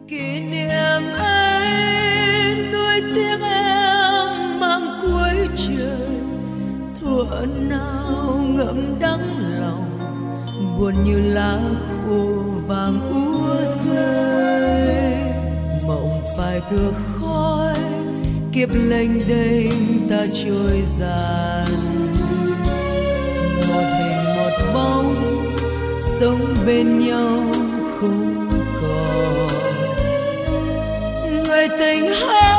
kỷ niệm ấy nuối tiếc em mang cuối trời, thuở nào ngậm đắng lòng buồn như lá khô vàng úa rơi. Mộng phai tựa khói kiếp lênh đênh ta trôi dạt, một hình một bóng sống bên nhau không còn. Người tình hay